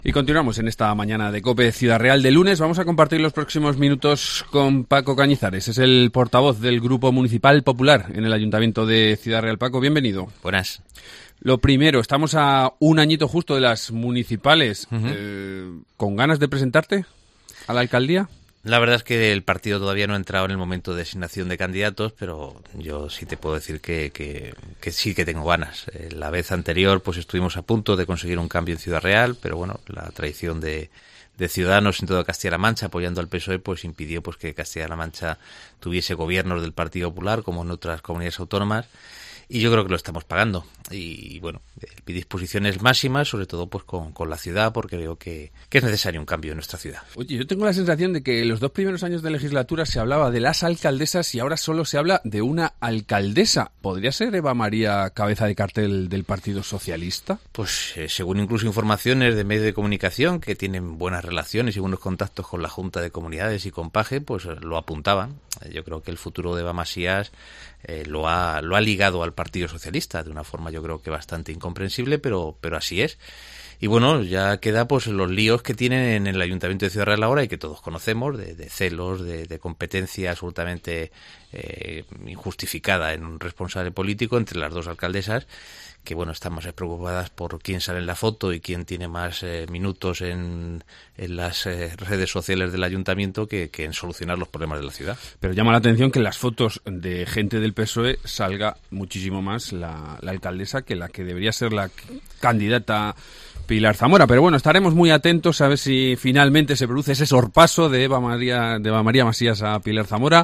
Y continuamos en esta mañana de COPE Ciudad Real de lunes. Vamos a compartir los próximos minutos con Paco Cañizares. Es el portavoz del Grupo Municipal Popular en el Ayuntamiento de Ciudad Real. Paco, bienvenido. Buenas. Lo primero, estamos a un añito justo de las municipales. ¿Con ganas de presentarte a la alcaldía? La verdad es que el partido todavía no ha entrado en el momento de designación de candidatos, pero yo sí te puedo decir que sí que tengo ganas. La vez anterior pues estuvimos a punto de conseguir un cambio en Ciudad Real, pero bueno, la traición de Ciudadanos en toda Castilla-La Mancha apoyando al PSOE pues impidió pues que Castilla-La Mancha tuviese gobiernos del Partido Popular como en otras comunidades autónomas. Y yo creo que lo estamos pagando. Y bueno, mi disposición es máxima, sobre todo pues con la ciudad, porque veo que es necesario un cambio en nuestra ciudad. Oye, yo tengo la sensación de que los 2 primeros años de legislatura se hablaba de las alcaldesas y ahora solo se habla de una alcaldesa. ¿Podría ser Eva María cabeza de cartel del Partido Socialista? Pues según incluso informaciones de medios de comunicación que tienen buenas relaciones y buenos contactos con la Junta de Comunidades y con Paje, pues lo apuntaban. Yo creo que el futuro de Eva Masías lo ha ligado al Partido Socialista de una forma yo creo que bastante incomprensible, pero así es. Y bueno, ya queda pues los líos que tienen en el Ayuntamiento de Ciudad Real ahora y que todos conocemos, de celos, de competencia absolutamente injustificada en un responsable político entre las dos alcaldesas, que bueno, están más preocupadas por quién sale en la foto y quién tiene más minutos en las redes sociales del ayuntamiento que en solucionar los problemas de la ciudad. Pero llama la atención que en las fotos de gente del PSOE salga muchísimo más la alcaldesa que la que debería ser la candidata Pilar Zamora. Pero bueno, estaremos muy atentos a ver si finalmente se produce ese sorpaso de Eva María Masías a Pilar Zamora.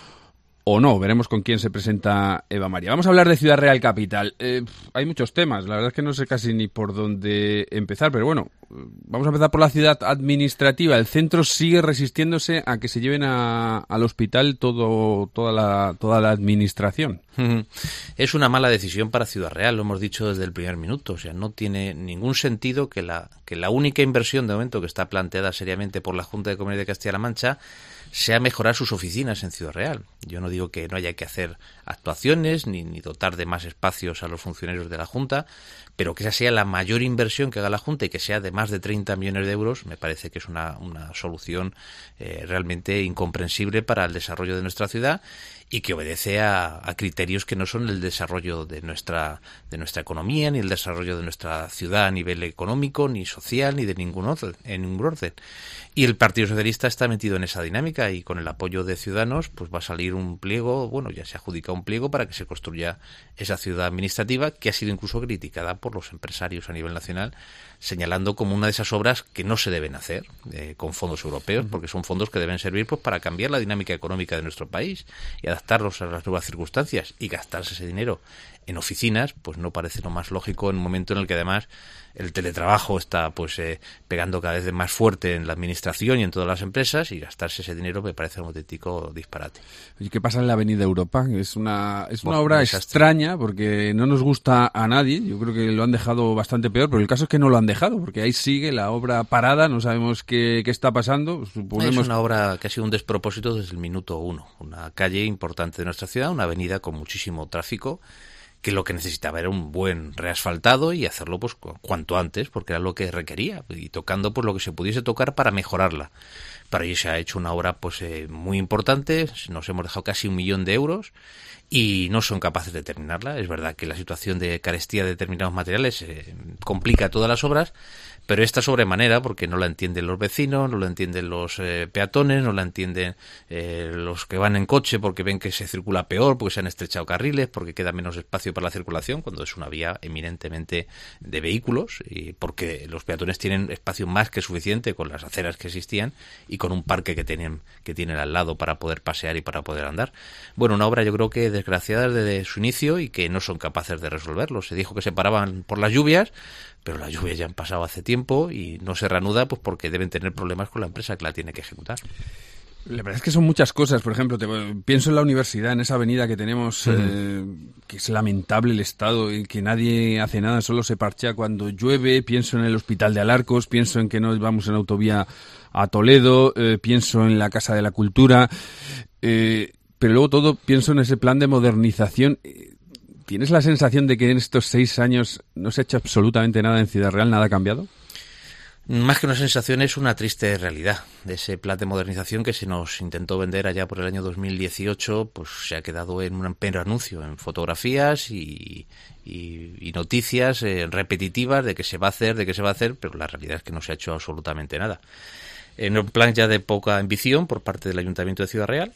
O no, veremos con quién se presenta Eva María. Vamos a hablar de Ciudad Real Capital. Hay muchos temas, la verdad es que no sé casi ni por dónde empezar, pero bueno, vamos a empezar por la ciudad administrativa. El centro sigue resistiéndose a que se lleven al hospital toda la administración. Es una mala decisión para Ciudad Real, lo hemos dicho desde el primer minuto. O sea, no tiene ningún sentido que la única inversión de momento que está planteada seriamente por la Junta de Comunidades de Castilla-La Mancha sea mejorar sus oficinas en Ciudad Real. Yo no digo que no haya que hacer actuaciones ni dotar de más espacios a los funcionarios de la Junta, pero que esa sea la mayor inversión que haga la Junta y que sea de más de 30 millones de euros, me parece que es una solución realmente incomprensible para el desarrollo de nuestra ciudad y que obedece a criterios que no son el desarrollo de nuestra economía, ni el desarrollo de nuestra ciudad a nivel económico, ni social, ni de ningún orden. Y el Partido Socialista está metido en esa dinámica y con el apoyo de Ciudadanos pues va a salir un pliego, bueno, ya se ha adjudicado un pliego para que se construya esa ciudad administrativa que ha sido incluso criticada por los empresarios a nivel nacional, señalando como una de esas obras que no se deben hacer con fondos europeos, porque son fondos que deben servir pues para cambiar la dinámica económica de nuestro país y adaptarlos a las nuevas circunstancias, y gastarse ese dinero en oficinas pues no parece lo más lógico en un momento en el que además el teletrabajo está pues pegando cada vez más fuerte en la administración y en todas las empresas, y gastarse ese dinero me parece un auténtico disparate. ¿Y qué pasa en la Avenida Europa? Es una obra extraña porque no nos gusta a nadie. Yo creo que lo han dejado bastante peor, pero el caso es que no lo han dejado porque ahí sigue la obra parada, no sabemos qué está pasando. Es una obra que ha sido un despropósito desde el minuto 1. Una calle importante de nuestra ciudad, una avenida con muchísimo tráfico, que lo que necesitaba era un buen reasfaltado y hacerlo pues cuanto antes, porque era lo que requería, y tocando pues lo que se pudiese tocar para mejorarla. Para ello se ha hecho una obra pues muy importante, nos hemos dejado casi 1 millón de euros y no son capaces de terminarla. Es verdad que la situación de carestía de determinados materiales complica todas las obras, pero esta sobremanera, porque no la entienden los vecinos, no la entienden los peatones, no la entienden los que van en coche porque ven que se circula peor, porque se han estrechado carriles, porque queda menos espacio para la circulación, cuando es una vía eminentemente de vehículos, y porque los peatones tienen espacio más que suficiente con las aceras que existían y con un parque que tienen al lado para poder pasear y para poder andar. Bueno, una obra yo creo que desgraciada desde su inicio y que no son capaces de resolverlo. Se dijo que se paraban por las lluvias, pero las lluvias ya han pasado hace tiempo y no se reanuda pues porque deben tener problemas con la empresa que la tiene que ejecutar. La verdad es que son muchas cosas. Por ejemplo, pienso en la universidad, en esa avenida que tenemos, que es lamentable el estado y que nadie hace nada, solo se parchea cuando llueve. Pienso en el Hospital de Alarcos, pienso en que no vamos en autovía a Toledo, pienso en la Casa de la Cultura, pero luego todo pienso en ese plan de modernización. ¿Tienes la sensación de que en estos 6 años no se ha hecho absolutamente nada en Ciudad Real, nada ha cambiado? Más que una sensación, es una triste realidad. Ese plan de modernización que se nos intentó vender allá por el año 2018, pues se ha quedado en un mero anuncio, en fotografías y noticias repetitivas de que se va a hacer, pero la realidad es que no se ha hecho absolutamente nada. En un plan ya de poca ambición por parte del Ayuntamiento de Ciudad Real,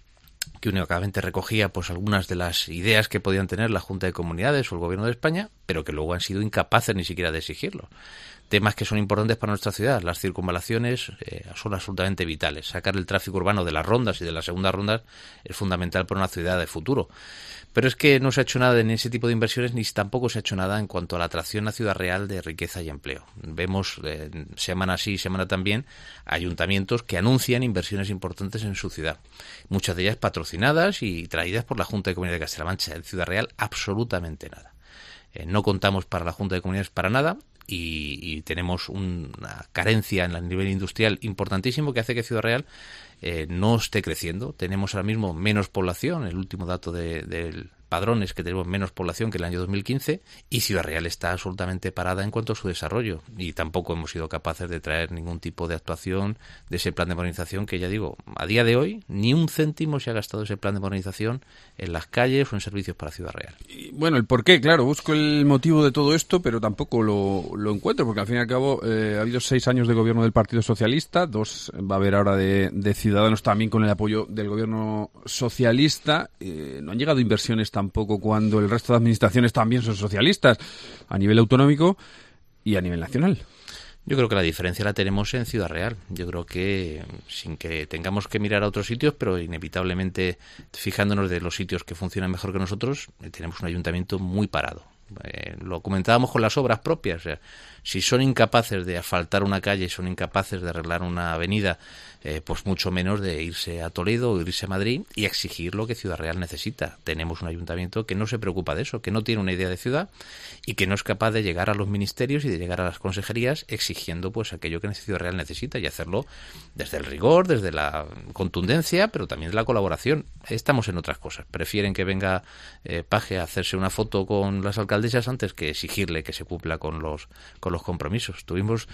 que únicamente recogía pues algunas de las ideas que podían tener la Junta de Comunidades o el Gobierno de España, pero que luego han sido incapaces ni siquiera de exigirlo. Temas que son importantes para nuestra ciudad, las circunvalaciones son absolutamente vitales. Sacar el tráfico urbano de las rondas y de las segundas rondas es fundamental para una ciudad de futuro. Pero es que no se ha hecho nada en ese tipo de inversiones, ni tampoco se ha hecho nada en cuanto a la atracción a Ciudad Real de riqueza y empleo. Vemos semana sí, semana también, ayuntamientos que anuncian inversiones importantes en su ciudad. Muchas de ellas patrocinadas y traídas por la Junta de Comunidades de Castilla-La Mancha. En Ciudad Real, absolutamente nada. No contamos para la Junta de Comunidades para nada. Y tenemos una carencia en el nivel industrial importantísimo que hace que Ciudad Real no esté creciendo. Tenemos ahora mismo menos población, el último dato del padrón es que tenemos menos población que el año 2015 y Ciudad Real está absolutamente parada en cuanto a su desarrollo y tampoco hemos sido capaces de traer ningún tipo de actuación de ese plan de modernización que, ya digo, a día de hoy ni un céntimo se ha gastado ese plan de modernización en las calles o en servicios para Ciudad Real. Y, bueno, el porqué, claro, busco el motivo de todo esto, pero tampoco lo encuentro, porque al fin y al cabo ha habido 6 años de gobierno del Partido Socialista, 2 va a haber ahora de Ciudadanos también con el apoyo del gobierno socialista. No han llegado inversiones tampoco cuando el resto de administraciones también son socialistas, a nivel autonómico y a nivel nacional. Yo creo que la diferencia la tenemos en Ciudad Real. Yo creo que, sin que tengamos que mirar a otros sitios, pero inevitablemente fijándonos de los sitios que funcionan mejor que nosotros, tenemos un ayuntamiento muy parado. Lo comentábamos con las obras propias. O sea, si son incapaces de asfaltar una calle, son incapaces de arreglar una avenida, pues mucho menos de irse a Toledo o irse a Madrid y exigir lo que Ciudad Real necesita. Tenemos un ayuntamiento que no se preocupa de eso, que no tiene una idea de ciudad y que no es capaz de llegar a los ministerios y de llegar a las consejerías exigiendo pues aquello que Ciudad Real necesita y hacerlo desde el rigor, desde la contundencia, pero también de la colaboración. Estamos en otras cosas. Prefieren que venga Paje a hacerse una foto con las alcaldesas antes que exigirle que se cumpla con los compromisos. Tuvimos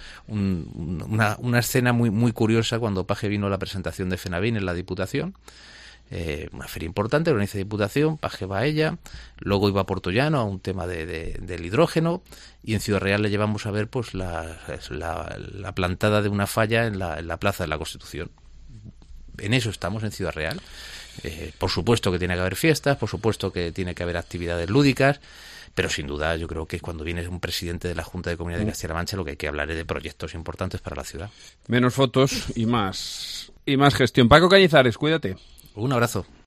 una escena muy curiosa cuando Paje vino a la presentación de Fenavín en la Diputación, una feria importante, organiza la Diputación, Paje va a ella, luego iba a Portollano a un tema del hidrógeno y en Ciudad Real le llevamos a ver pues la plantada de una falla en la Plaza de la Constitución. En eso estamos en Ciudad Real. Por supuesto que tiene que haber fiestas, por supuesto que tiene que haber actividades lúdicas, pero sin duda yo creo que cuando viene un presidente de la Junta de Comunidades de Castilla-La Mancha lo que hay que hablar es de proyectos importantes para la ciudad. Menos fotos y más gestión. Paco Cañizares, cuídate. Un abrazo.